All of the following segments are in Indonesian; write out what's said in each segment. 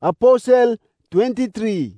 Apostle 23.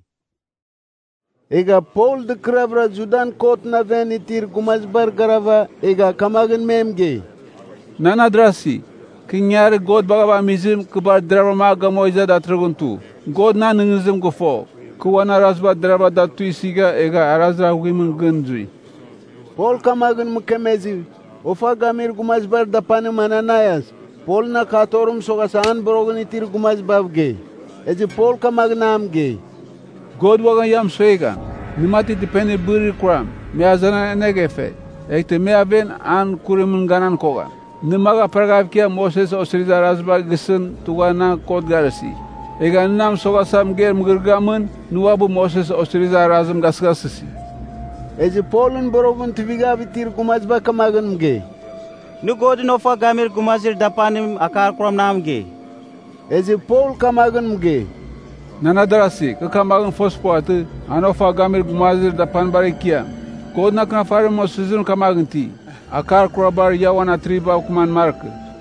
Ega Paul de Kravra Judan kot na ven itir gumazbar garava ega kamagan memge. Nanadrasi, kinyare God bagaba mizim kubar drama gamoiza da traguntu. God na ningizim gufo. Kuwana rasba drama da tuisiga ega arazra wimen gundri. Paul kamagan mukemezi. Ofa gamir gumazbar da panemananayas. Paul na katorum sogasaan brogan itir gumazbavge. Ezi Paul kamagnam ge. God wagan yam swega. Nimati dipende buri kram. Me azana negefe. Ekte me aven an kurimun ganan koga. Nimaga pargavkia Moses osriza razba gisun tugana kod garasi. Ega nam sogasam ger mgirgamun nuabu Moses osriza razam gasgasisi. Ezi Paulun borogun tiviga vitir gumazba kamagan ge. Nu God nofa gamir gumazir dapanim akar kram namge. Ezi Paul kamagan ge. Nanadrasi, kamagan fospoate, anofa gamir gumazir dapan barikia. God na kana fare mosizun kamagan ti. Akar krabar yawana triba kuman mark.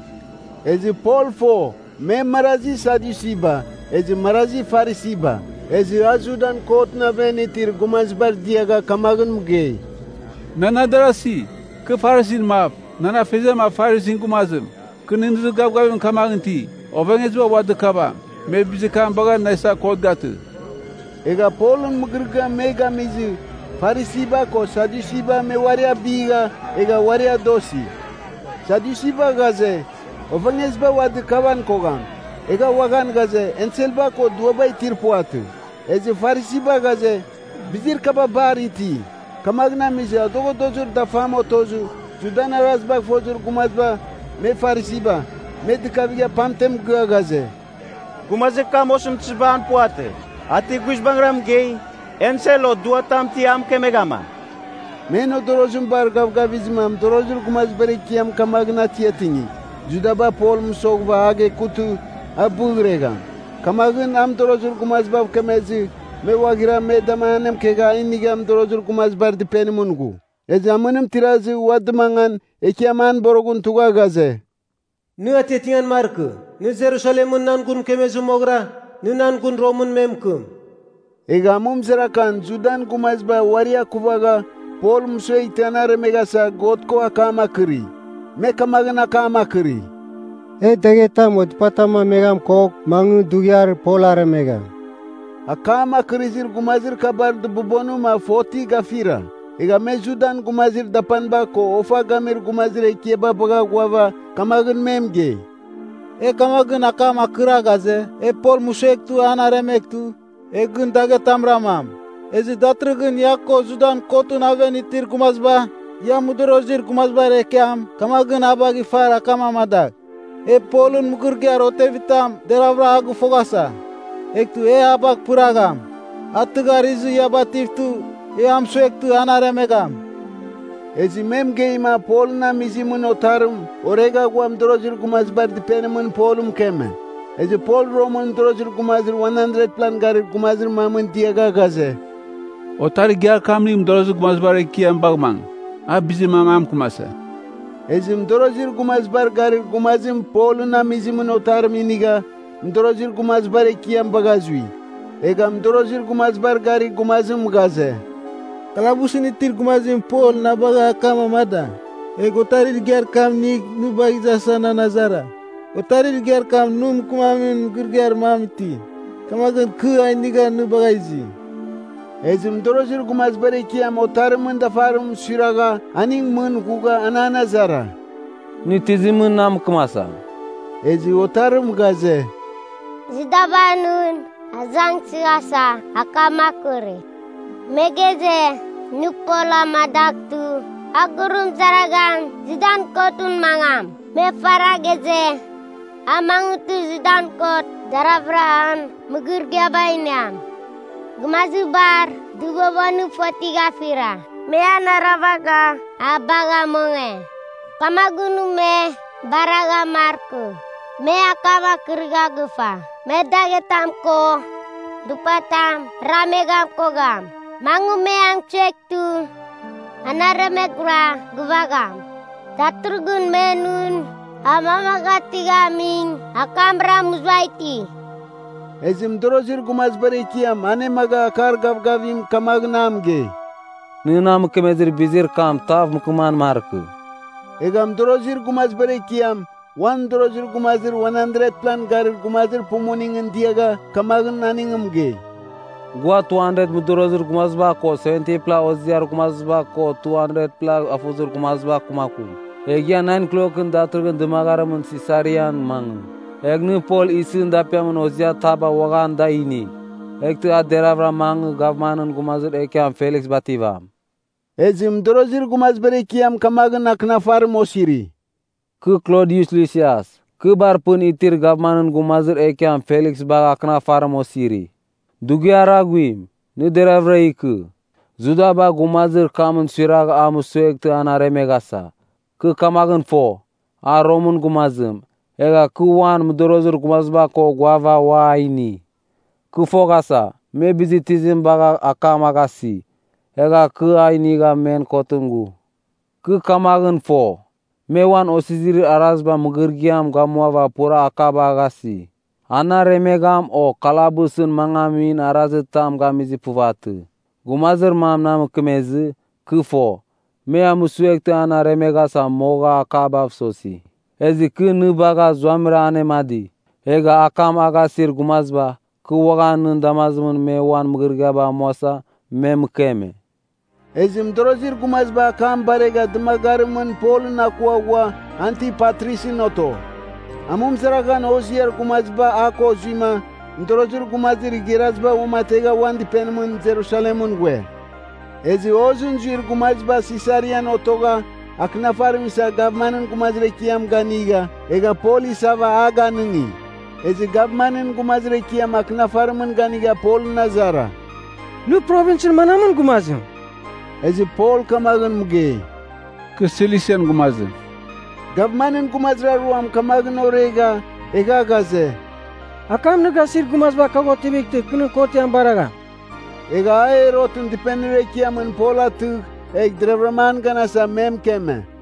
Ezi Paul fo, me marazi sadisiba, ezi marazi farisiba. Ezi azudan kot na venitir gumazbar diaga kamagan ge. Nanadrasi, ke farisin map, nana feze ma farisin gumazim. Kuninzu gabgabin kamagan ti. Ovengezwa wadkaba, me bizikam baga naisa kot gatu. Ega Paulun mugirga mega mizi. Farisiba ko sadisiba me waria biga ega waria dosi. Sadisiba gaze ovengezba wadkaban kogan. Ega wagan gaze enselba ko duobai tirpuatu. Ezi farisiba gaze bizir kaba bariti. Kamagna mizi adogo dozur da famo tozu. Judana razbak fozur gumazba me farisiba. Medikaviga pamtem gaze. Gumazeka mosum tsiban puate. Ati gushbangram gay. Enselo duatam tiam kemegama. Meno dorozum bar gavgavizmam dorozur gumazbari kiam kamagna tiatini. Judaba Paul musogva age kutu abugrega. Kamagin am dorozur gumazbav kemezi. Me wagira me damanem kega inigam dorozur gumazbar dipenimungu. Ezamunum tirazi wadmangan ekiaman borogun tuga gaze. Nu atetian marku, nu Jerusalem nan kun kemezu mogra, nu nan kun Romun memkum. Ega mumzerakan Judan gumazba waria kuvaga, Paul musoi tanare megasa gotko akama kiri. Me kamagan akama kiri. Degeta mod patama megam kok mangu dugyar polare mega. Akama kirizir gumazir kabar de bubonu ma 40 gafira. Ega me Judan gumazir dapan bako ofa gamir gumazir ekieba baga guava kamagan memge. Kamagan akama kira gaze, Paul musek tu anaremek tu, gun dage tamramam. Ezi datrıgın yakko Judan kotun aven itir gumazba, ya mudurozir gumazba rekiam, kamagan abagi far akamamadak. Paulun mugurgyar otevitam deravra agu fogasa. Ektu abak puragam, attıgar izu yabatiftu, am suektu anaremegam. Ezi memge ima Paul na mizimun otarum, orega guam dorozir gumazbar dipenemun Paulum keme. Ezi Paul Roman dorozir gumazir 100 plan garir gumazir mamun diaga gaze. Otari gyar kamlim dorozir gumazbar ekiyam bagman. Bizim mamam kumasa. Ezim dorozir gumazbar garir gumazim Paul na mizimun otarum iniga, dorozir gumazbar ekiyam bagazui. Egam dorozir gumazbar garir gumazim gaze. Kalabusin itir gumazin Paul na baga kama mada. Otaril ger kam nik nu bagiza sana nazara. Otaril ger kam num kumamin gurger mamiti. Kamagan ku ainiga nu bagaizi. Ezim dorozir gumazbare kiyam otarımın da farum siraga aning mun kuga anana zara. Nitizimun nam kumasa. Ezi otarım gaze. Zidabanun azang sirasa akamakuri. Megeze nukola madaktu agurum zaragan zidan kotun mangam me farageze amangutu zidan kot daravrahan mugurgya bainam gmazubar dubobanu fotiga fira me anaravaga abaga monge kamagunu me baraga marku me akama kirga gufa me dagetamko dupatam ramegam kogam mangu me ang cek tu anaremegra guvagam taturgun menun amamagati gaming akamra muzwaiti Ezim dorozir gumaz berekiam anemaga akar gavgavim kamagnamge. Nınam kemezir bizir kam tav mukman markı. Egam dorozir gumaz berekiam wan dorozir gumazir 100 plan garir gumazir pumuningin diaga kamagn naningumge. Gua 200 mudorozir gumazba ko 70 pla oziar gumazba ko 200 pla afuzur gumazba kumakum. Egya 9 klokin daturgan demagaramun sisarian mang. Egnu Paul isin dapiamun ozia taba wagan da ini. Ektu aderavra mang gavmanan gumazir ekiam Felix Bativam. Ezim dorozir gumaz berekiam kamagn aknafar mosiri. Ke Claudius Lysias, ke barpun itir gavmanan gumazir ekiam Felix baga aknafar mosiri. Dugiara guim, ni deravra iku. Zuda ba gumazir kamun sirag amusu ektu anare megasa. Ke kamagn fo, a Roman gumazim. Ega kuwan mudorozir gumazba ko guava wa ini. Ku fogasa, me bizitizim baga akamagasi. Ega ku ainiga men kotungu. Ku kamagn fo, me wan osizir arazba mugirgiam gamuava pura akabagasi. Ana remegam o kalabusun mangamin arazitam gamizi puvatu. Gumazir mamnam kemezi, ku fo, me amusuekte ana remegasa moga akabavsosi. Ezi ku nubaga zwamra anemadi. Ega akam agasir gumazba, ku wagan damazmun me wan mugirgaba mosa me mkeme. Ezim dorozir gumazba akam barega demagarmun Paul nakwawa anti patricinoto. Amum zaragan ozier gumazba ako zima, dorozir gumazir girazba umatega wandi penmun Jerusalemun we. Ezi ozunjir gumazba Sisarian otoga, aknafar misa gavmanan gumazre kiam ganiga, ega Paul sava aga nungi. Ezi gavmanan gumazre kiam aknafar mun ganiga Paul Nazara. Nu provincial manamun gumazim. Ezi Paul kamagn muge. Ke Cilician gumazim. Gavmanan gumazra ruam kamagn orega, ega gaze. Akam negasir gumazba kagotibikte kunu kotiam baraga. Ega aerotun dipendere kiam Paul atuk, eg drevraman ganasa mem keme.